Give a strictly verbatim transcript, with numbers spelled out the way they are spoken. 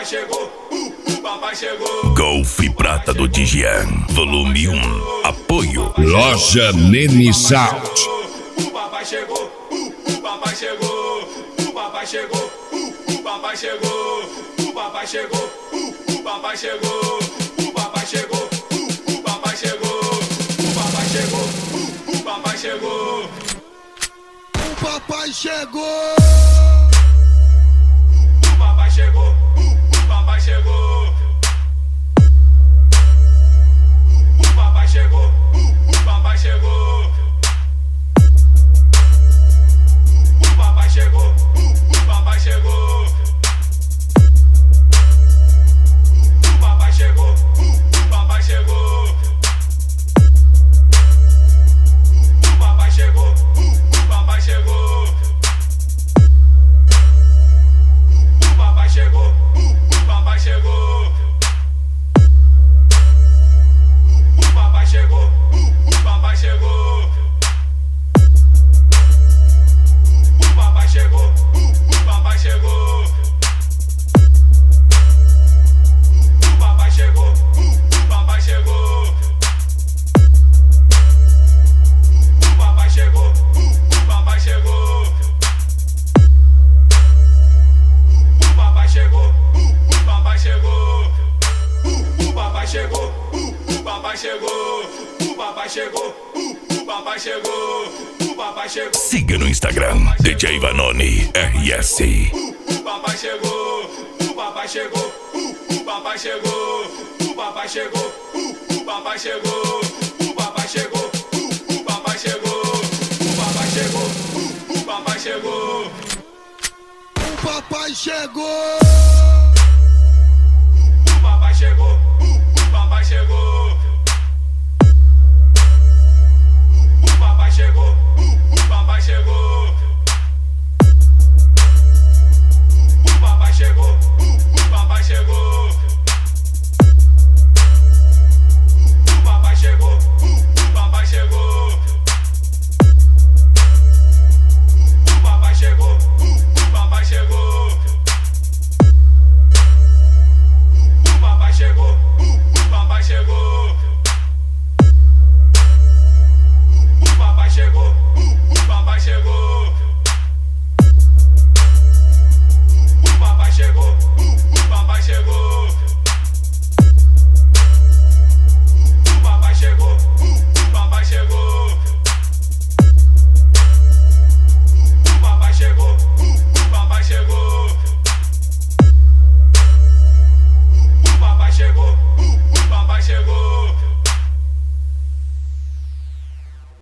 papai chegou, uh, o papai chegou. Golf Prata do Dijan, volume um. Apoio Loja Nene Sound. O papai chegou, uh, o papai chegou. O papai chegou, uh, o papai chegou. O papai chegou, uh, o papai chegou. O papai chegou, uh, o papai chegou. O papai chegou, uh, o papai chegou. O papai chegou. O papai chegou, uh, o papai chegou. O papai chegou, uh, o papai chegou. O papai chegou, uh, o papai chegou. O papai chegou, uh, o papai chegou. O papai chegou, uh, o papai chegou. O papai chegou, uh, o papai chegou. O papai chegou, uh, o papai chegou. O papai chegou, uh, o papai chegou. O papai chegou, uh, o papai chegou. O papai chegou, uh, o papai chegou. O papai chegou, uh, o papai chegou. Uh, o papai chegou, uh, o papai chegou. O papai chegou, uh, o papai chegou. O papai chegou. Siga no Instagram, D J Vanoni R S. O papai chegou, o papai chegou, o papai chegou, o papai chegou, o papai chegou, o papai chegou, o papai chegou, o papai chegou, o papai chegou. O papai chegou.